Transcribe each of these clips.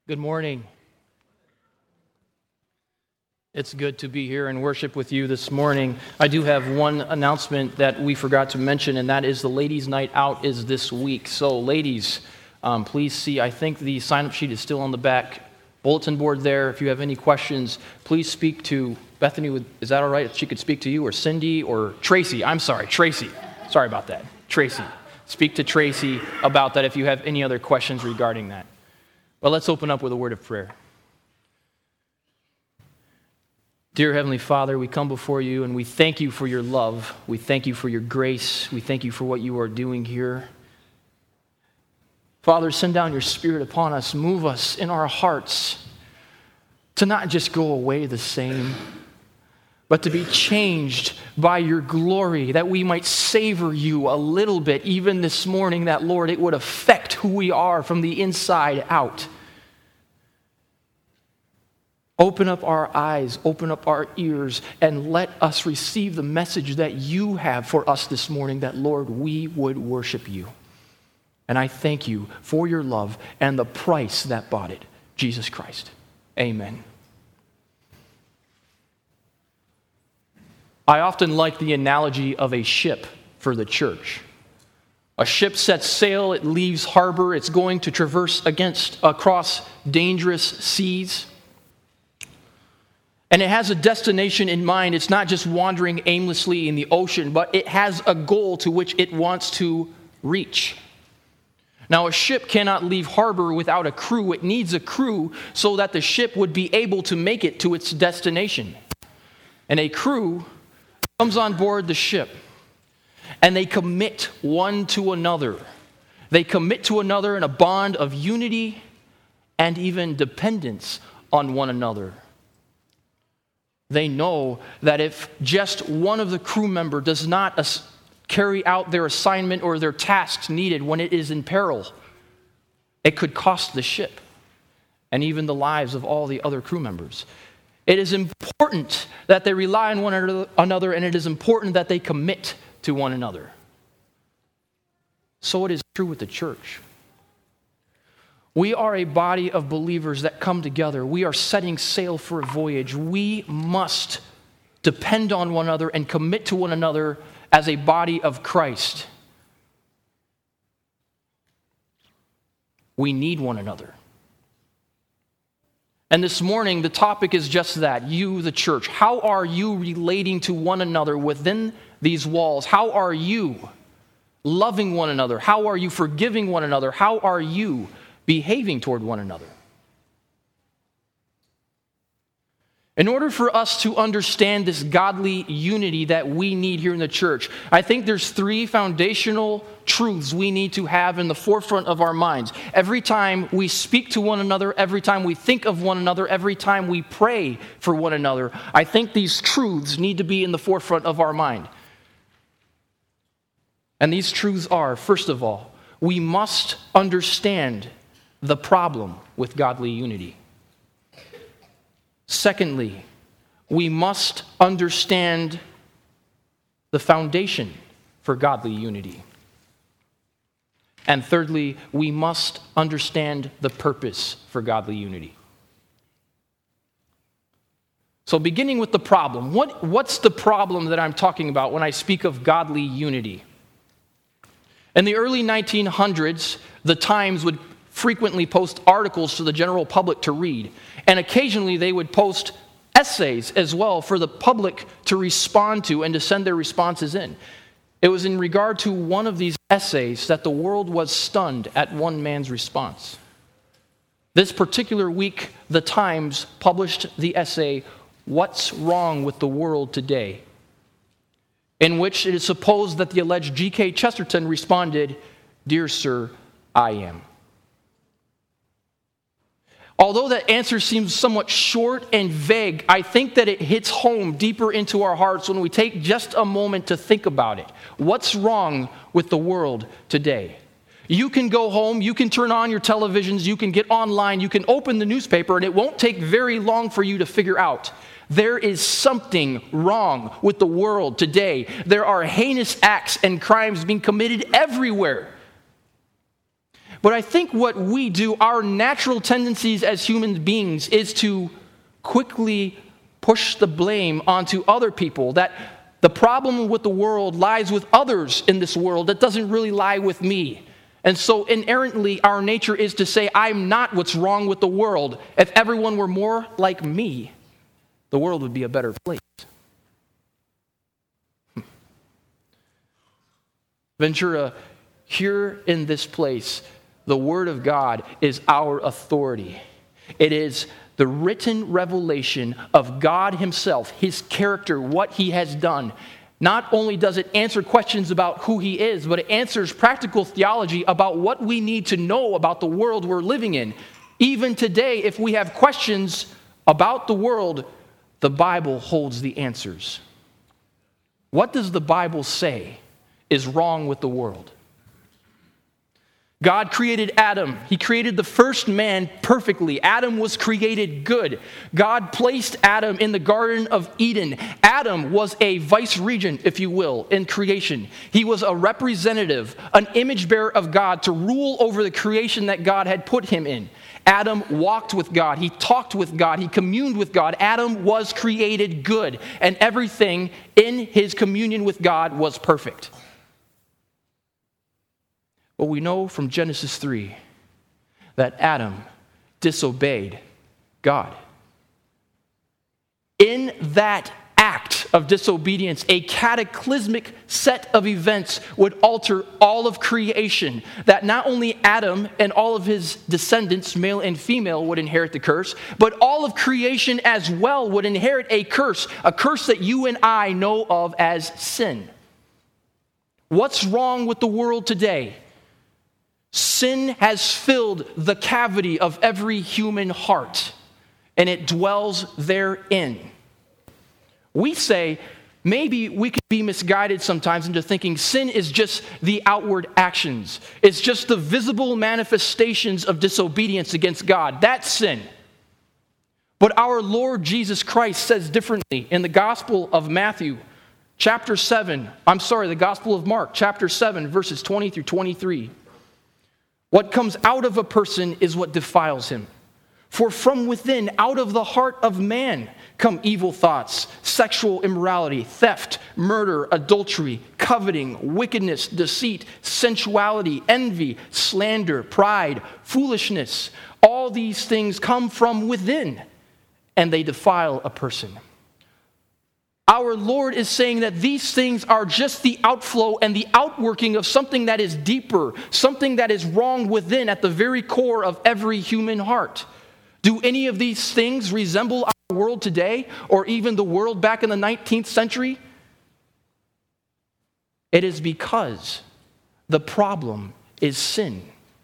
Good morning. It's good to be here and worship with you this morning. I do have one announcement that we forgot to mention, and that is the ladies' night out is this week. So, ladies, please see, I think the sign-up sheet is still on the back bulletin board there. If you have any questions, please speak to Bethany. Is that all right if she could speak to you, or Cindy, or Tracy? I'm sorry, Tracy. Sorry about that. Tracy. Speak to Tracy about that if you have any other questions regarding that. But let's open up with a word of prayer. Dear Heavenly Father, we come before you and we thank you for your love. We thank you for your grace. We thank you for what you are doing here. Father, send down your Spirit upon us. Move us in our hearts to not just go away the same, but to be changed by your glory, that we might savor you a little bit, even this morning, that, Lord, it would affect who we are from the inside out. Open up our eyes, open up our ears, and let us receive the message that you have for us this morning, that, Lord, we would worship you. And I thank you for your love and the price that bought it, Jesus Christ. Amen. I often like the analogy of a ship for the church. A ship sets sail, it leaves harbor, it's going to traverse across dangerous seas. And it has a destination in mind. It's not just wandering aimlessly in the ocean, but it has a goal to which it wants to reach. Now, a ship cannot leave harbor without a crew. It needs a crew so that the ship would be able to make it to its destination. And a crew comes on board the ship, and they commit one to another. They commit to another in a bond of unity and even dependence on one another. They know that if just one of the crew member does not carry out their assignment or their tasks needed when it is in peril, it could cost the ship and even the lives of all the other crew members. It is important that they rely on one another, and it is important that they commit to one another. So it is true with the church. We are a body of believers that come together. We are setting sail for a voyage. We must depend on one another and commit to one another as a body of Christ. We need one another. And this morning, the topic is just that, you, the church. How are you relating to one another within these walls? How are you loving one another? How are you forgiving one another? How are you behaving toward one another? In order for us to understand this godly unity that we need here in the church, I think there's three foundational truths we need to have in the forefront of our minds. Every time we speak to one another, every time we think of one another, every time we pray for one another, I think these truths need to be in the forefront of our mind. And these truths are, first of all, we must understand the problem with godly unity. Secondly, we must understand the foundation for godly unity. And thirdly, we must understand the purpose for godly unity. So beginning with the problem, what's the problem that I'm talking about when I speak of godly unity? In the early 1900s, the Times would frequently post articles to the general public to read. And occasionally they would post essays as well for the public to respond to and to send their responses in. It was in regard to one of these essays that the world was stunned at one man's response. This particular week, the Times published the essay, "What's Wrong with the World Today?" in which it is supposed that the alleged G.K. Chesterton responded, "Dear sir, I am." Although that answer seems somewhat short and vague, I think that it hits home deeper into our hearts when we take just a moment to think about it. What's wrong with the world today? You can go home, you can turn on your televisions, you can get online, you can open the newspaper, and it won't take very long for you to figure out there is something wrong with the world today. There are heinous acts and crimes being committed everywhere. But I think what we do, our natural tendencies as human beings, is to quickly push the blame onto other people, that the problem with the world lies with others in this world that doesn't really lie with me. And so inherently, our nature is to say, I'm not what's wrong with the world. If everyone were more like me, the world would be a better place. Ventura, here in this place, the Word of God is our authority. It is the written revelation of God Himself, His character, what He has done. Not only does it answer questions about who He is, but it answers practical theology about what we need to know about the world we're living in. Even today, if we have questions about the world, the Bible holds the answers. What does the Bible say is wrong with the world? God created Adam. He created the first man perfectly. Adam was created good. God placed Adam in the Garden of Eden. Adam was a vice-regent, if you will, in creation. He was a representative, an image bearer of God to rule over the creation that God had put him in. Adam walked with God. He talked with God. He communed with God. Adam was created good, and everything in his communion with God was perfect. But we know from Genesis 3 that Adam disobeyed God. In that act of disobedience, a cataclysmic set of events would alter all of creation, that not only Adam and all of his descendants, male and female, would inherit the curse, but all of creation as well would inherit a curse that you and I know of as sin. What's wrong with the world today? Sin has filled the cavity of every human heart, and it dwells therein. We say, maybe we could be misguided sometimes into thinking sin is just the outward actions. It's just the visible manifestations of disobedience against God. That's sin. But our Lord Jesus Christ says differently in the Gospel of Matthew, the Gospel of Mark, chapter 7, verses 20 through 23. What comes out of a person is what defiles him. For from within, out of the heart of man, come evil thoughts, sexual immorality, theft, murder, adultery, coveting, wickedness, deceit, sensuality, envy, slander, pride, foolishness. All these things come from within, and they defile a person. Our Lord is saying that these things are just the outflow and the outworking of something that is deeper, something that is wrong within at the very core of every human heart. Do any of these things resemble our world today, or even the world back in the 19th century? It is because the problem is sin.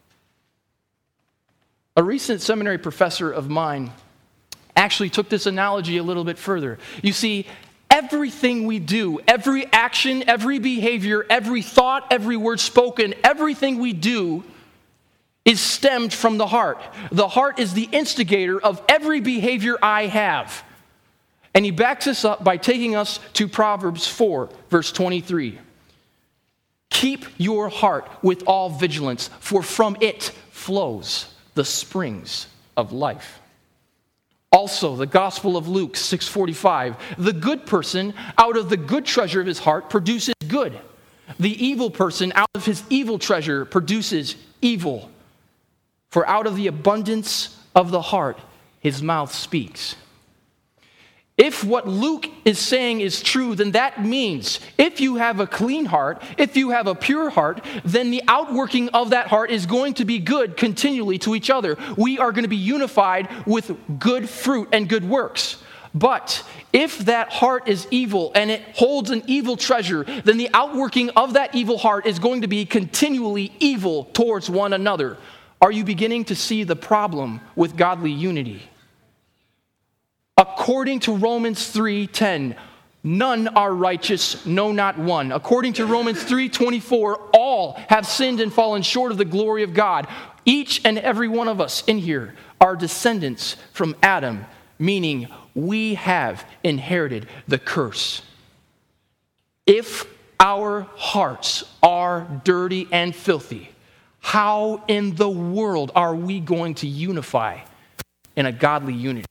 A recent seminary professor of mine actually took this analogy a little bit further. You see, everything we do, every action, every behavior, every thought, every word spoken, everything we do is stemmed from the heart. The heart is the instigator of every behavior I have. And he backs this up by taking us to Proverbs 4, verse 23. Keep your heart with all vigilance, for from it flows the springs of life. Also, the Gospel of Luke 6:45, the good person out of the good treasure of his heart produces good. The evil person out of his evil treasure produces evil. For out of the abundance of the heart, his mouth speaks. If what Luke is saying is true, then that means if you have a clean heart, if you have a pure heart, then the outworking of that heart is going to be good continually to each other. We are going to be unified with good fruit and good works. But if that heart is evil and it holds an evil treasure, then the outworking of that evil heart is going to be continually evil towards one another. Are you beginning to see the problem with godly unity? According to Romans 3:10, none are righteous, no, not one. According to Romans 3:24, all have sinned and fallen short of the glory of God. Each and every one of us in here are descendants from Adam, meaning we have inherited the curse. If our hearts are dirty and filthy, How in the world are we going to unify in a godly unity?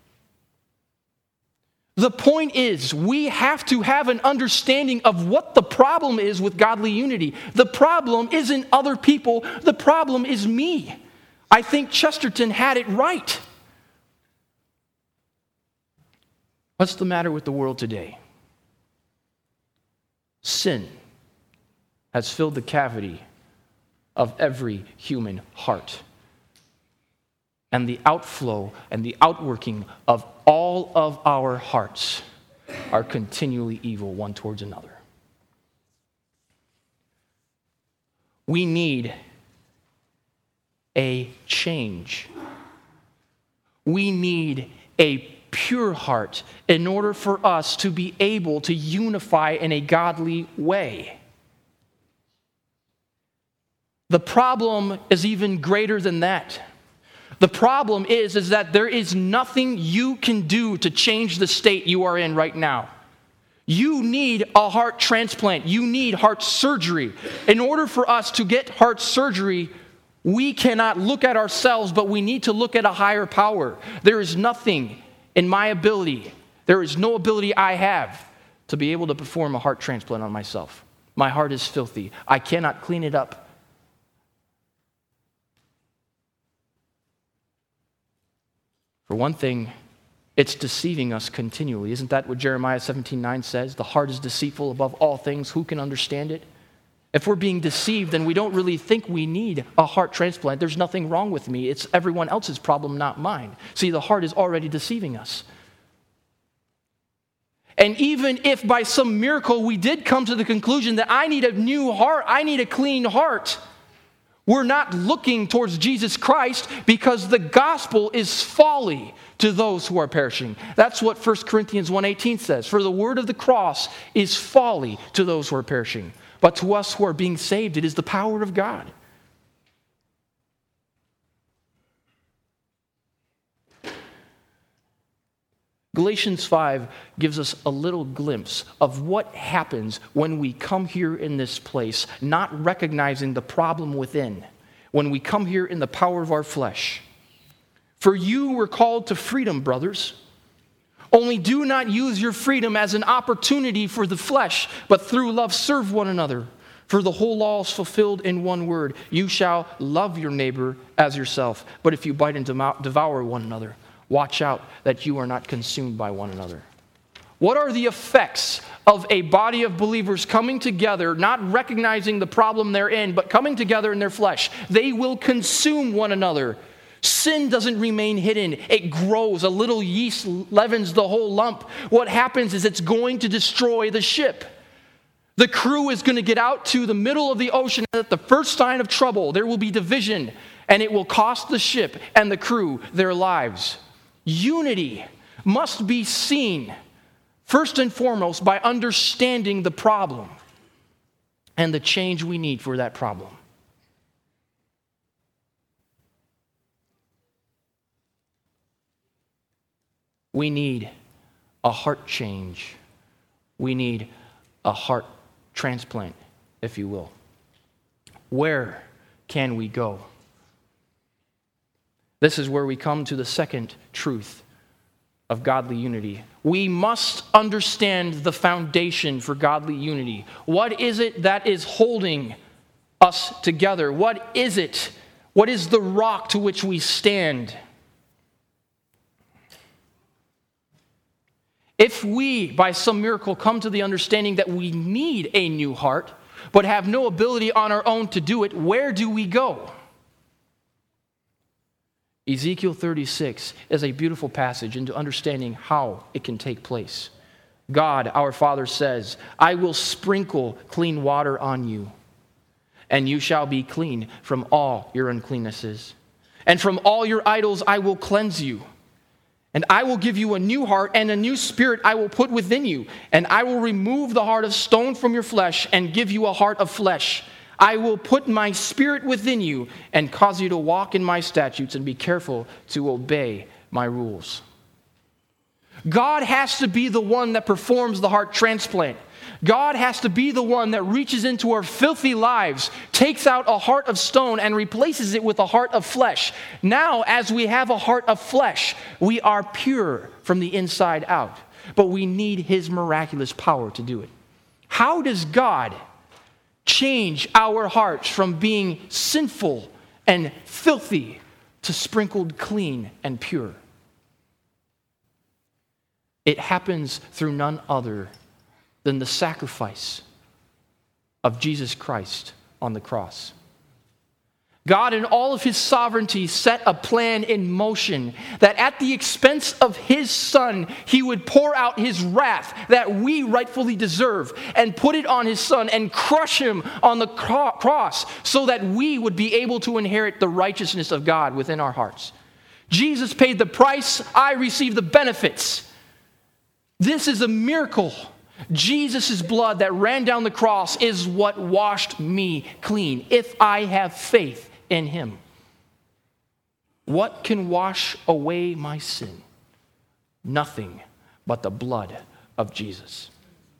The point is, we have to have an understanding of what the problem is with godly unity. The problem isn't other people. The problem is me. I think Chesterton had it right. What's the matter with the world today? Sin has filled the cavity of every human heart. And the outflow and the outworking of all of our hearts are continually evil one towards another. We need a change. We need a pure heart in order for us to be able to unify in a godly way. The problem is even greater than that. The problem is that there is nothing you can do to change the state you are in right now. You need a heart transplant. You need heart surgery. In order for us to get heart surgery, we cannot look at ourselves, but we need to look at a higher power. There is nothing in my ability, there is no ability I have to be able to perform a heart transplant on myself. My heart is filthy. I cannot clean it up. For one thing, it's deceiving us continually. Isn't that what Jeremiah 17:9 says? The heart is deceitful above all things. Who can understand it? If we're being deceived, then we don't really think we need a heart transplant. There's nothing wrong with me. It's everyone else's problem, not mine. See, the heart is already deceiving us. And even if by some miracle we did come to the conclusion that I need a new heart, I need a clean heart, we're not looking towards Jesus Christ because the gospel is folly to those who are perishing. That's what 1 Corinthians 1:18 says. For the word of the cross is folly to those who are perishing. But to us who are being saved, it is the power of God. Galatians 5 gives us a little glimpse of what happens when we come here in this place, not recognizing the problem within, when we come here in the power of our flesh. For you were called to freedom, brothers. Only do not use your freedom as an opportunity for the flesh, but through love serve one another. For the whole law is fulfilled in one word: you shall love your neighbor as yourself. But if you bite and devour one another, watch out that you are not consumed by one another. What are the effects of a body of believers coming together, not recognizing the problem they're in, but coming together in their flesh? They will consume one another. Sin doesn't remain hidden. It grows. A little yeast leavens the whole lump. What happens is it's going to destroy the ship. The crew is going to get out to the middle of the ocean, and at the first sign of trouble, there will be division, and it will cost the ship and the crew their lives. Unity must be seen, first and foremost, by understanding the problem and the change we need for that problem. We need a heart change. We need a heart transplant, if you will. Where can we go? This is where we come to the second truth of godly unity. We must understand the foundation for godly unity. What is it that is holding us together? What is it? What is the rock to which we stand? If we, by some miracle, come to the understanding that we need a new heart, but have no ability on our own to do it, where do we go? Ezekiel 36 is a beautiful passage into understanding how it can take place. God, our Father, says, I will sprinkle clean water on you, and you shall be clean from all your uncleannesses. And from all your idols I will cleanse you. And I will give you a new heart, and a new spirit I will put within you. And I will remove the heart of stone from your flesh and give you a heart of flesh. I will put my spirit within you and cause you to walk in my statutes and be careful to obey my rules. God has to be the one that performs the heart transplant. God has to be the one that reaches into our filthy lives, takes out a heart of stone and replaces it with a heart of flesh. Now, as we have a heart of flesh, we are pure from the inside out, but we need his miraculous power to do it. How does God change our hearts from being sinful and filthy to sprinkled clean and pure? It happens through none other than the sacrifice of Jesus Christ on the cross. God, in all of his sovereignty, set a plan in motion that at the expense of his Son, he would pour out his wrath that we rightfully deserve and put it on his Son and crush him on the cross so that we would be able to inherit the righteousness of God within our hearts. Jesus paid the price, I received the benefits. This is a miracle. Jesus' blood that ran down the cross is what washed me clean if I have faith in him. What can wash away my sin? Nothing but the blood of Jesus.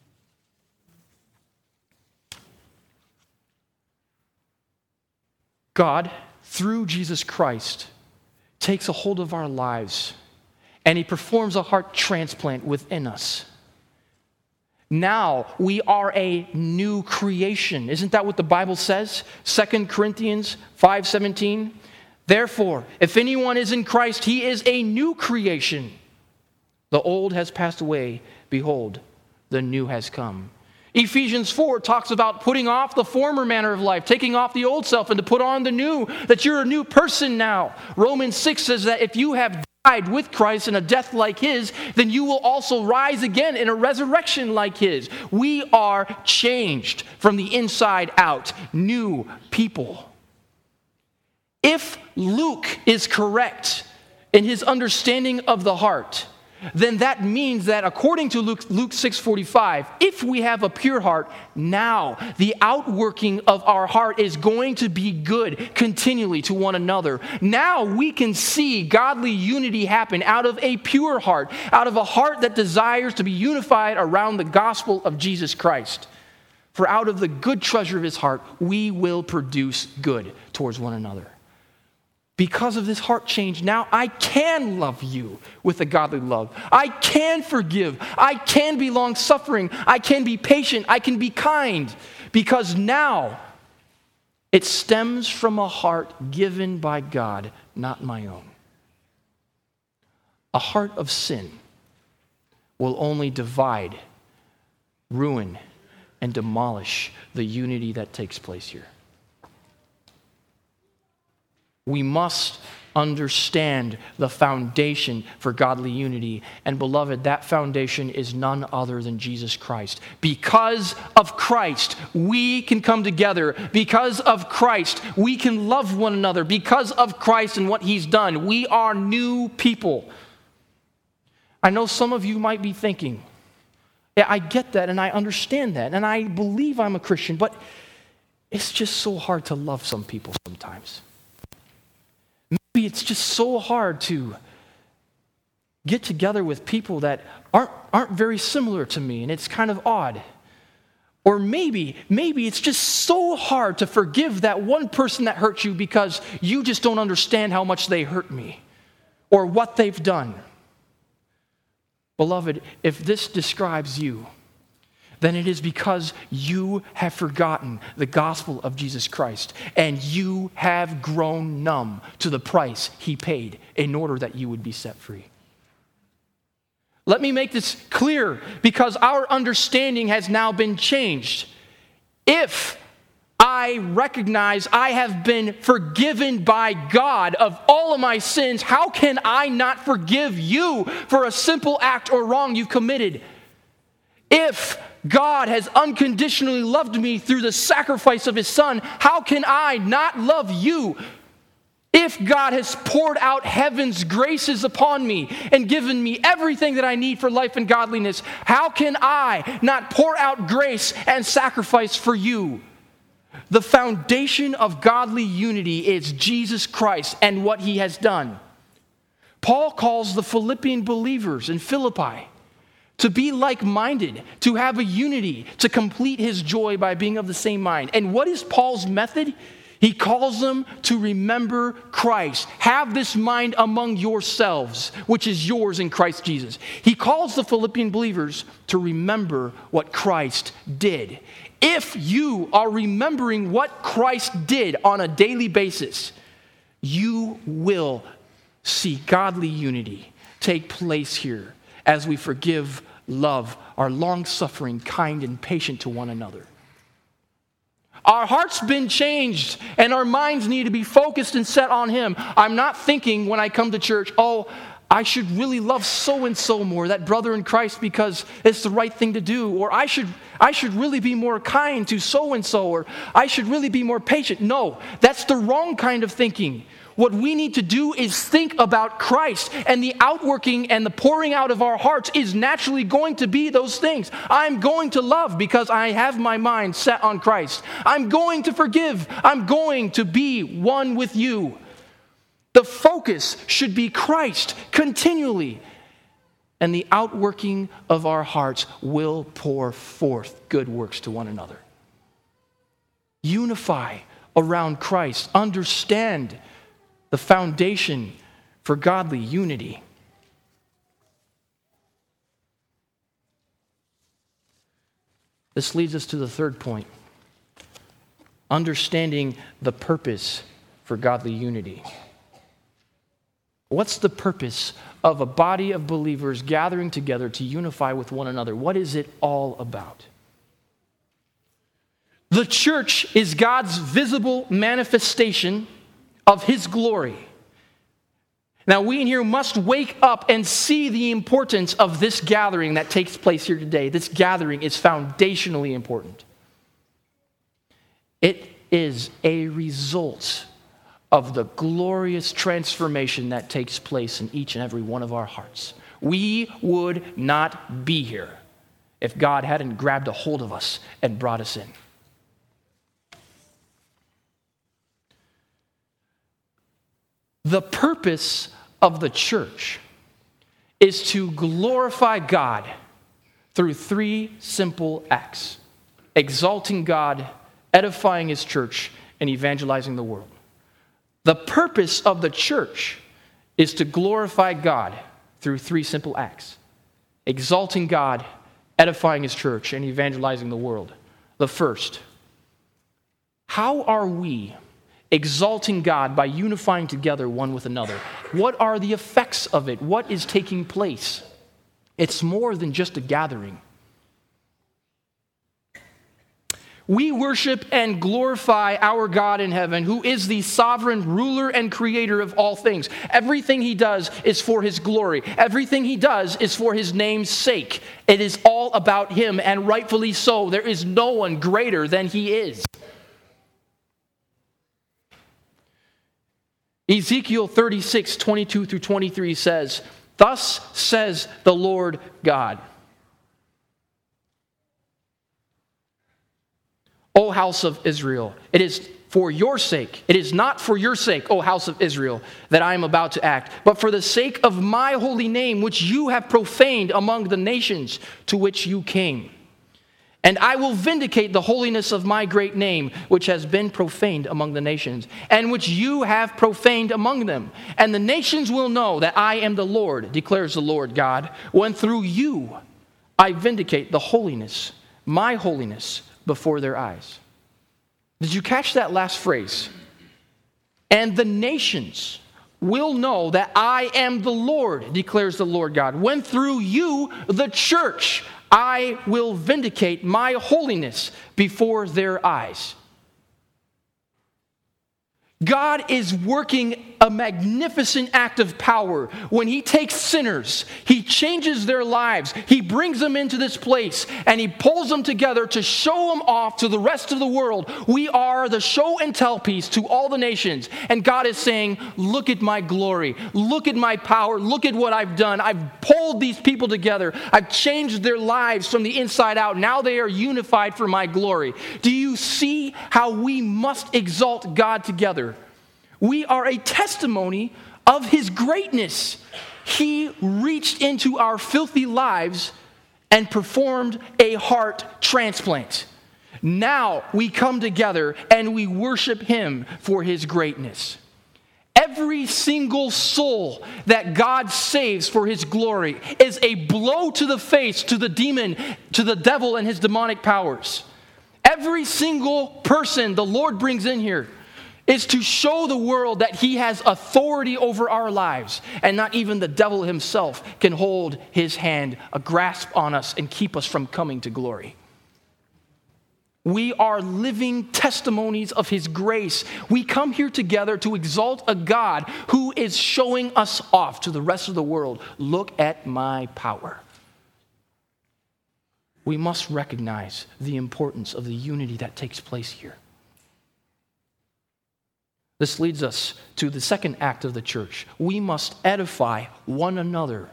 God, through Jesus Christ, takes a hold of our lives and he performs a heart transplant within us. Now we are a new creation. Isn't that what the Bible says? 2 Corinthians 5:17. Therefore, if anyone is in Christ, he is a new creation. The old has passed away. Behold, the new has come. Ephesians 4 talks about putting off the former manner of life, taking off the old self and to put on the new, that you're a new person now. Romans 6 says that if you have died with Christ in a death like his, then you will also rise again in a resurrection like his. We are changed from the inside out, new people. If Luke is correct in his understanding of the heart, then that means that according to Luke 6:45, if we have a pure heart, now the outworking of our heart is going to be good continually to one another. Now we can see godly unity happen out of a pure heart, out of a heart that desires to be unified around the gospel of Jesus Christ. For out of the good treasure of his heart, we will produce good towards one another. Because of this heart change, now I can love you with a godly love. I can forgive. I can be long-suffering. I can be patient. I can be kind. Because now it stems from a heart given by God, not my own. A heart of sin will only divide, ruin, and demolish the unity that takes place here. We must understand the foundation for godly unity. And beloved, that foundation is none other than Jesus Christ. Because of Christ, we can come together. Because of Christ, we can love one another. Because of Christ and what he's done, we are new people. I know some of you might be thinking, yeah, I get that and I understand that and I believe I'm a Christian, but it's just so hard to love some people sometimes. Maybe it's just so hard to get together with people that aren't very similar to me, and it's kind of odd. Or maybe it's just so hard to forgive that one person that hurt you because you just don't understand how much they hurt me or what they've done. Beloved, if this describes you, then it is because you have forgotten the gospel of Jesus Christ and you have grown numb to the price he paid in order that you would be set free. Let me make this clear because our understanding has now been changed. If I recognize I have been forgiven by God of all of my sins, how can I not forgive you for a simple act or wrong you've committed? If God has unconditionally loved me through the sacrifice of his Son, how can I not love you? If God has poured out heaven's graces upon me and given me everything that I need for life and godliness, how can I not pour out grace and sacrifice for you? The foundation of godly unity is Jesus Christ and what he has done. Paul calls the Philippian believers in Philippi to be like-minded, to have a unity, to complete his joy by being of the same mind. And what is Paul's method? He calls them to remember Christ. Have this mind among yourselves, which is yours in Christ Jesus. He calls the Philippian believers to remember what Christ did. If you are remembering what Christ did on a daily basis, you will see godly unity take place here as we forgive, love, are long-suffering, kind, and patient to one another. Our heart's been changed, and our minds need to be focused and set on Him. I'm not thinking when I come to church, I should really love so-and-so more, that brother in Christ, because it's the right thing to do. Or I should really be more kind to so-and-so, or I should really be more patient. No, that's the wrong kind of thinking. What we need to do is think about Christ, and the outworking and the pouring out of our hearts is naturally going to be those things. I'm going to love because I have my mind set on Christ. I'm going to forgive. I'm going to be one with you. The focus should be Christ continually, and the outworking of our hearts will pour forth good works to one another. Unify around Christ. Understand the foundation for godly unity. This leads us to the third point. Understanding the purpose for godly unity. What's the purpose of a body of believers gathering together to unify with one another? What is it all about? The church is God's visible manifestation of His glory. Now, we in here must wake up and see the importance of this gathering that takes place here today. This gathering is foundationally important. It is a result of the glorious transformation that takes place in each and every one of our hearts. We would not be here if God hadn't grabbed a hold of us and brought us in. The purpose of the church is to glorify God through three simple acts: exalting God, edifying His church, and evangelizing the world. The purpose of the church is to glorify God through three simple acts: exalting God, edifying His church, and evangelizing the world. The first, how are we exalting God by unifying together one with another? What are the effects of it? What is taking place? It's more than just a gathering. We worship and glorify our God in heaven, who is the sovereign ruler and creator of all things. Everything He does is for His glory. Everything He does is for His name's sake. It is all about Him, and rightfully so. There is no one greater than He is. Ezekiel 36, 22 through 23 says, "Thus says the Lord God, O house of Israel, it is for your sake, it is not for your sake, O house of Israel, that I am about to act, but for the sake of my holy name, which you have profaned among the nations to which you came. And I will vindicate the holiness of my great name, which has been profaned among the nations, and which you have profaned among them. And the nations will know that I am the Lord, declares the Lord God, when through you I vindicate the holiness, my holiness, before their eyes." Did you catch that last phrase? And the nations will know that I am the Lord, declares the Lord God, when through you, the church, I will vindicate my holiness before their eyes. God is working a magnificent act of power when He takes sinners, He changes their lives, He brings them into this place, and He pulls them together to show them off to the rest of the world. We are the show and tell piece to all the nations. And God is saying, look at my glory, look at my power, look at what I've done. I've pulled these people together. I've changed their lives from the inside out. Now they are unified for my glory. Do you see how we must exalt God together? We are a testimony of his greatness, he reached into our filthy lives and performed a heart transplant. Now we come together and we worship him for his greatness. Every single soul that God saves for his glory is a blow to the face to the demon, to the devil and his demonic powers. Every single person the Lord brings in here is to show the world that he has authority over our lives, and not even the devil himself can hold his hand, a grasp on us, and keep us from coming to glory. We are living testimonies of his grace. We come here together to exalt a God who is showing us off to the rest of the world. Look at my power. We must recognize the importance of the unity that takes place here. This leads us to the second act of the church. We must edify one another.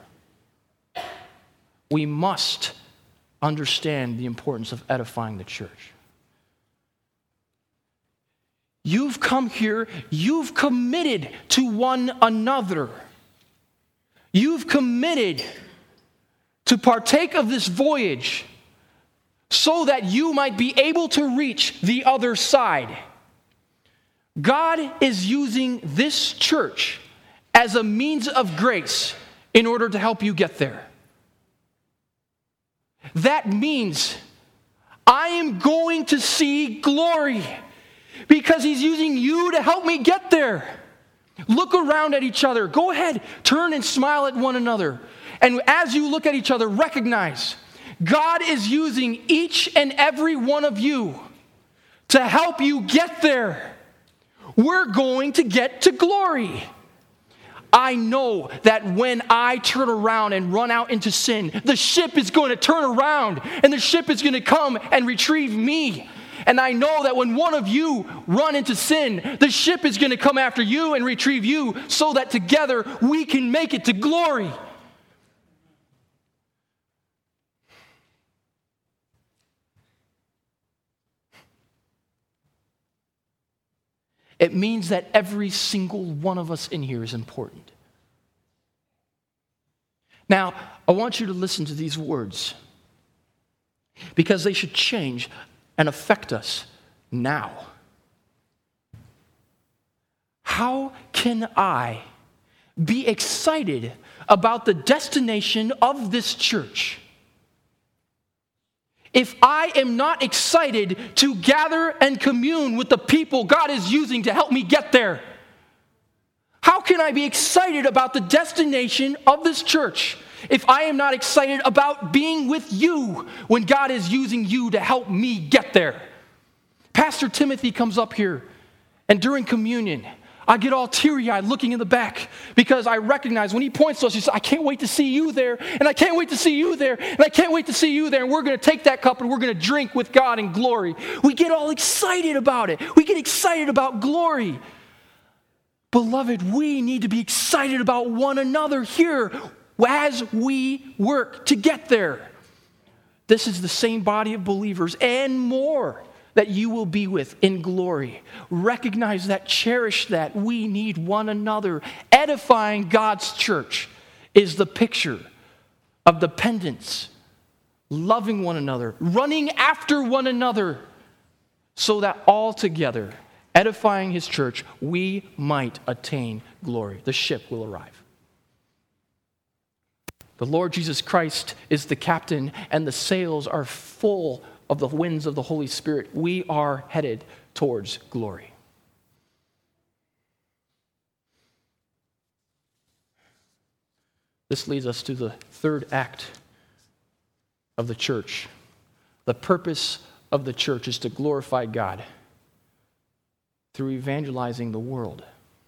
We must understand the importance of edifying the church. You've come here, you've committed to one another. You've committed to partake of this voyage so that you might be able to reach the other side. God is using this church as a means of grace in order to help you get there. That means I am going to see glory because he's using you to help me get there. Look around at each other. Go ahead, turn and smile at one another. And as you look at each other, recognize God is using each and every one of you to help you get there. We're going to get to glory. I know that when I turn around and run out into sin, the ship is going to turn around and the ship is going to come and retrieve me. And I know that when one of you run into sin, the ship is going to come after you and retrieve you so that together we can make it to glory. It means that every single one of us in here is important. Now, I want you to listen to these words because they should change and affect us now. How can I be excited about the destination of this church if I am not excited to gather and commune with the people God is using to help me get there? How can I be excited about the destination of this church if I am not excited about being with you when God is using you to help me get there? Pastor Timothy comes up here, and during communion, I get all teary-eyed looking in the back because I recognize when he points to us, he says, I can't wait to see you there, and I can't wait to see you there, and I can't wait to see you there, and we're going to take that cup and we're going to drink with God in glory. We get all excited about it. We get excited about glory. Beloved, we need to be excited about one another here as we work to get there. This is the same body of believers and more that you will be with in glory. Recognize that, cherish that. We need one another. Edifying God's church is the picture of dependence, loving one another, running after one another, so that all together, edifying his church, we might attain glory. The ship will arrive. The Lord Jesus Christ is the captain, and the sails are full of the winds of the Holy Spirit. We are headed towards glory. This leads us to the third act of the church. The purpose of the church is to glorify God through evangelizing the world.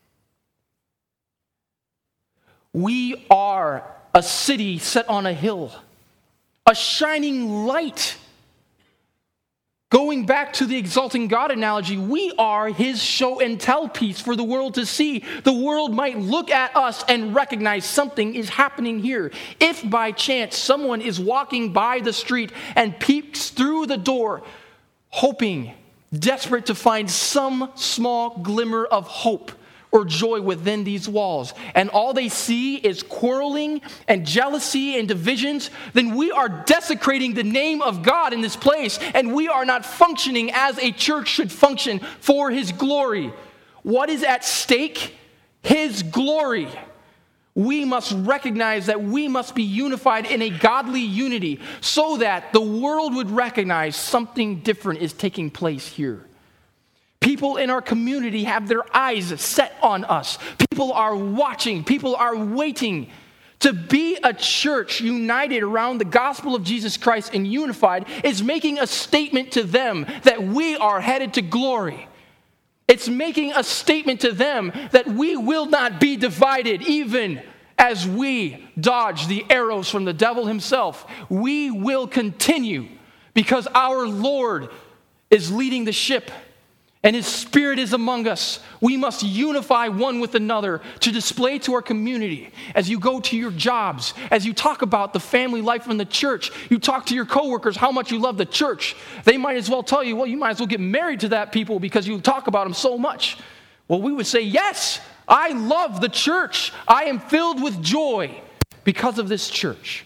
We are a city set on a hill, a shining light. Going back to the exalting God analogy, we are his show and tell piece for the world to see. The world might look at us and recognize something is happening here. If by chance someone is walking by the street and peeks through the door, hoping, desperate to find some small glimmer of hope or joy within these walls, and all they see is quarreling and jealousy and divisions, then we are desecrating the name of God in this place, and we are not functioning as a church should function for His glory. What is at stake? His glory. We must recognize that we must be unified in a godly unity so that the world would recognize something different is taking place here. People in our community have their eyes set on us. People are watching. People are waiting. To be a church united around the gospel of Jesus Christ and unified is making a statement to them that we are headed to glory. It's making a statement to them that we will not be divided even as we dodge the arrows from the devil himself. We will continue because our Lord is leading the ship and His Spirit is among us. We must unify one with another to display to our community. As you go to your jobs, as you talk about the family life in the church, you talk to your coworkers how much you love the church. They might as well tell you, well, you might as well get married to that people because you talk about them so much. Well, we would say, yes, I love the church. I am filled with joy because of this church.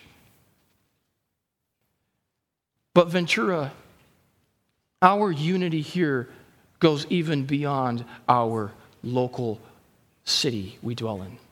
But Ventura, our unity here goes even beyond our local city we dwell in.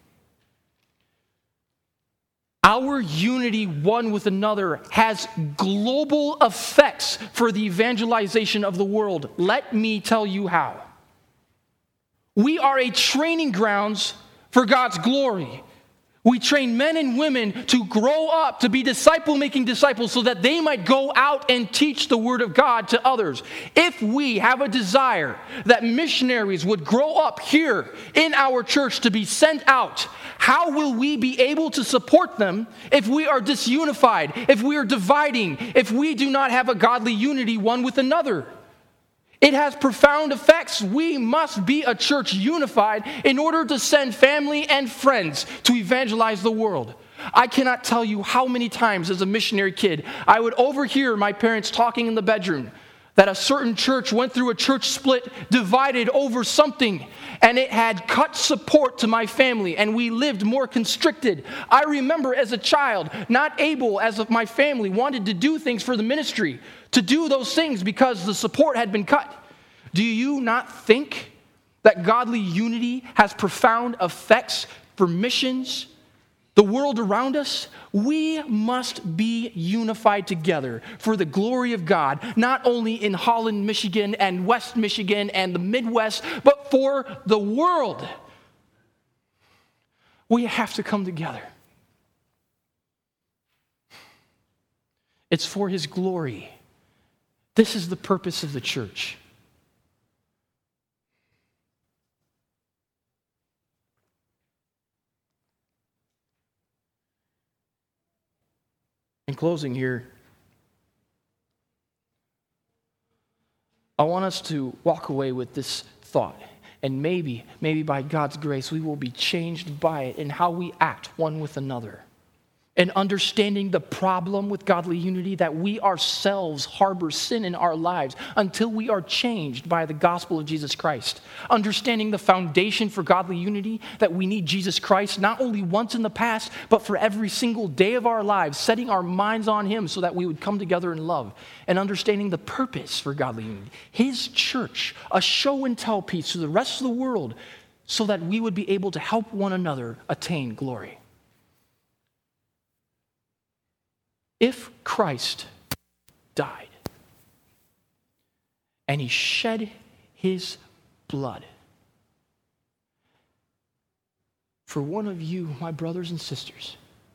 Our unity one with another has global effects for the evangelization of the world. Let me tell you how. We are a training grounds for God's glory. We train men and women to grow up to be disciple-making disciples so that they might go out and teach the Word of God to others. If we have a desire that missionaries would grow up here in our church to be sent out, how will we be able to support them if we are disunified, if we are dividing, if we do not have a godly unity one with another? It has profound effects. We must be a church unified in order to send family and friends to evangelize the world. I cannot tell you how many times as a missionary kid I would overhear my parents talking in the bedroom that a certain church went through a church split, divided over something, and it had cut support to my family, and we lived more constricted. I remember as a child, not able, as of my family, wanted to do things for the ministry, to do those things because the support had been cut. Do you not think that godly unity has profound effects for missions, the world around us? We must be unified together for the glory of God, not only in Holland, Michigan, and West Michigan, and the Midwest, but for the world. We have to come together. It's for His glory. This is the purpose of the church. In closing here, I want us to walk away with this thought. And maybe by God's grace, we will be changed by it in how we act one with another. And understanding the problem with godly unity, that we ourselves harbor sin in our lives until we are changed by the gospel of Jesus Christ. Understanding the foundation for godly unity, that we need Jesus Christ not only once in the past, but for every single day of our lives, setting our minds on Him so that we would come together in love. And understanding the purpose for godly unity, His church, a show and tell piece to the rest of the world, so that we would be able to help one another attain glory. If Christ died and He shed His blood for one of you, my brothers and sisters,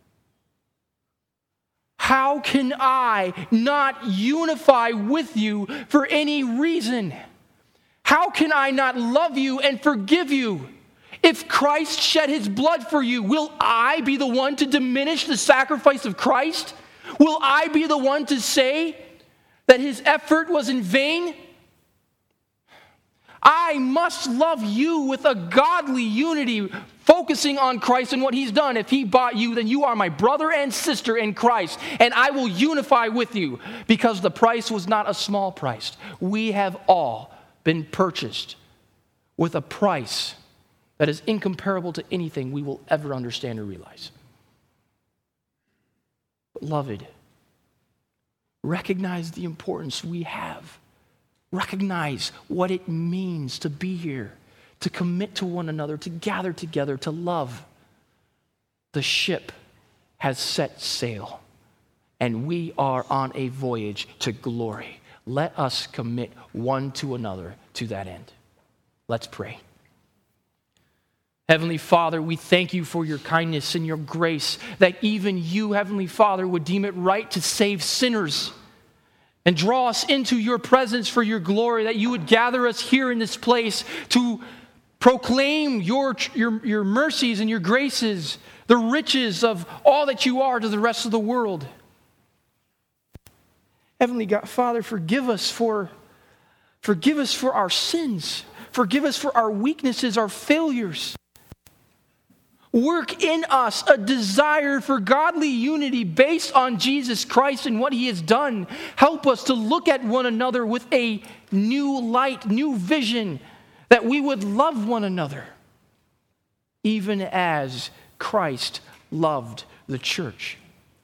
how can I not unify with you for any reason? How can I not love you and forgive you? If Christ shed His blood for you, will I be the one to diminish the sacrifice of Christ? Will I be the one to say that His effort was in vain? I must love you with a godly unity, focusing on Christ and what He's done. If He bought you, then you are my brother and sister in Christ, and I will unify with you because the price was not a small price. We have all been purchased with a price that is incomparable to anything we will ever understand or realize. Beloved, recognize the importance we have. Recognize what it means to be here, to commit to one another, to gather together, to love. The ship has set sail, and we are on a voyage to glory. Let us commit one to another to that end. Let's pray. Heavenly Father, we thank you for your kindness and your grace, that even you, Heavenly Father, would deem it right to save sinners and draw us into your presence for your glory, that you would gather us here in this place to proclaim your mercies and your graces, the riches of all that you are to the rest of the world. Heavenly God, Father, forgive us for our sins. Forgive us for our weaknesses, our failures. Work in us a desire for godly unity based on Jesus Christ and what he has done. Help us to look at one another with a new light, new vision, that we would love one another, even as Christ loved the church.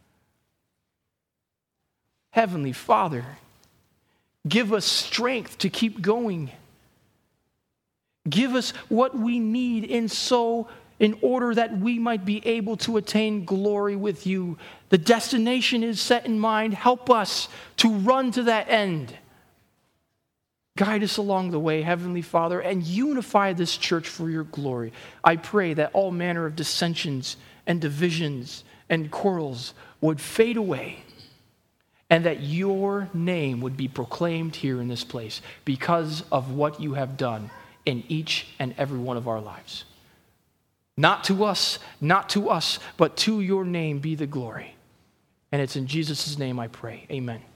Heavenly Father, give us strength to keep going. Give us what we need in order that we might be able to attain glory with you. The destination is set in mind. Help us to run to that end. Guide us along the way, Heavenly Father, and unify this church for your glory. I pray that all manner of dissensions and divisions and quarrels would fade away, and that your name would be proclaimed here in this place because of what you have done in each and every one of our lives. Not to us, but to your name be the glory. And it's in Jesus' name I pray. Amen.